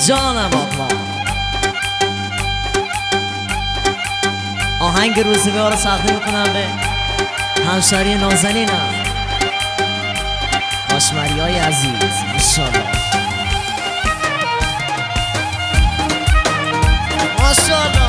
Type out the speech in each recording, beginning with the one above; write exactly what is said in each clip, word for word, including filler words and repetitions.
جانم آقا آهنگ روزگار رو ساخته میکنم به همشهری نازنینم کاشمری های عزیز ماشاءالله ماشاءالله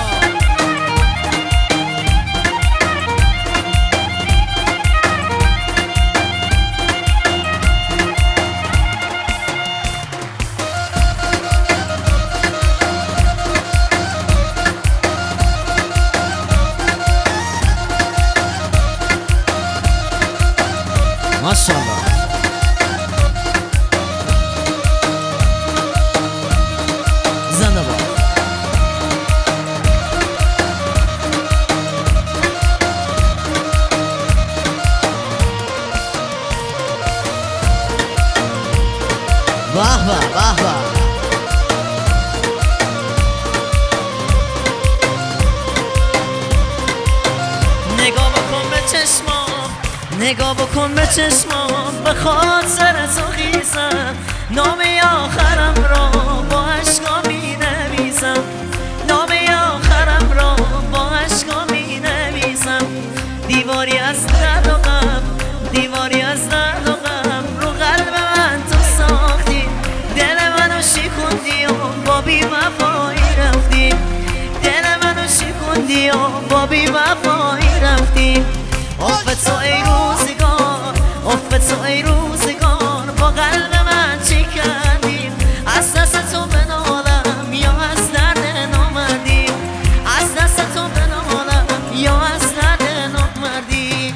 ماشاءالله زنده باد به به به به نگاه بکن به چشمام نگاه بکن به چشمام به خاطر تو خیزم نام آخرم را با عشقا می نویسم نام آخرم را با عشقا می نویسم دیواری از درد و غم دیواری از درد و غم رو قلب من تو ساختی دل منو شکوندی و با بی وفایی رفتی دل منو شکوندی و با بی وفایی رفتی افت تو ای روزگار افت تو ای روزگار با قلب من چی کردی از دست تو بنالم یا از درد نامردی از دست تو بنالم یا از درد نامردی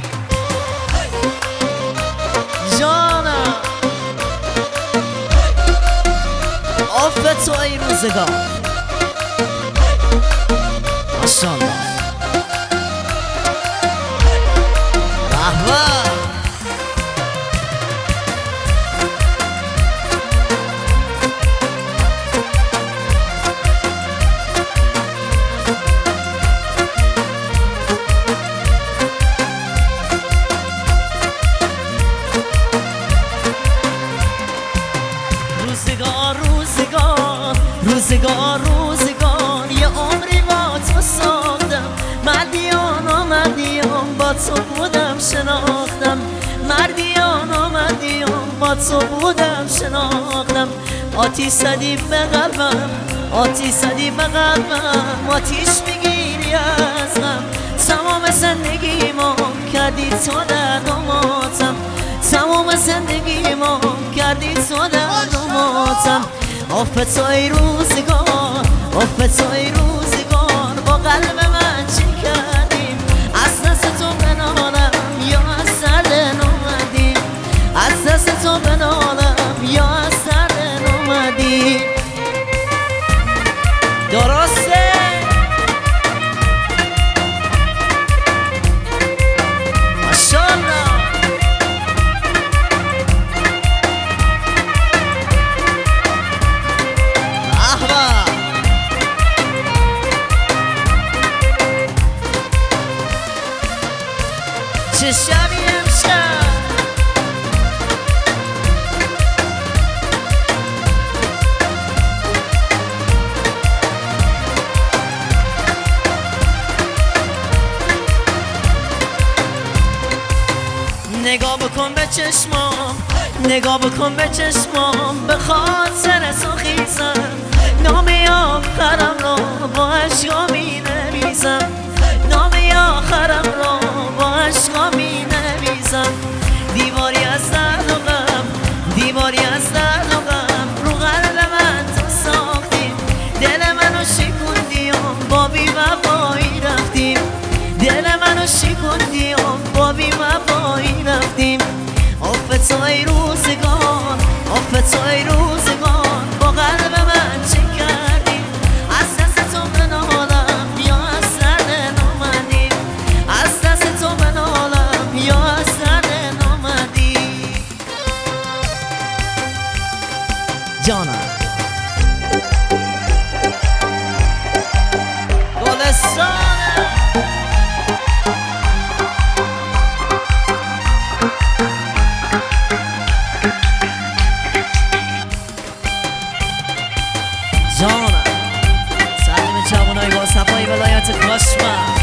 جانم افت تو ای روزگار ماشاءالله روزگار روزگار روزگار روزگار یه عمری با تو ساختم مردیان و مردیان با تو بودم شناختم مردیان و مردیان با تو بودم شناختم آتیش زدی به قلبم آتیش زدی به قلبم آتیش میگیری از غم تمام زندگیمو کردی تو درد و ماتم تمام زندگیمو کردی تو درد و ماتم افت تو ای روزگار افت تو ای روزگار با قلب من چی کردیم از دست تو بنالم یا از درد نامردی از دست تو بنالم یا از درد نامردی درسته ماشاءالله احبا چه شبی امشب نگاه بکن به چشمام نگاه بکن به چشمام به خاطر تو خیزم نام آخرم را با عشقا می نویسم نام آخرم را با عشقا می نویسم دیواری از درد و غم دیواری از درد و غم رو قلب من تو ساختی دل منو شکوندی و با بی وفایی رفتی دل منو شکوندی و با بی وفایی رفتیم افت تو ای روزگار افت تو ای روزگار با قلب من چه کردی از دست تو بنالم یا از درد نامردی از دست تو بنالم یا از درد نامردی جانم گلستان آسمان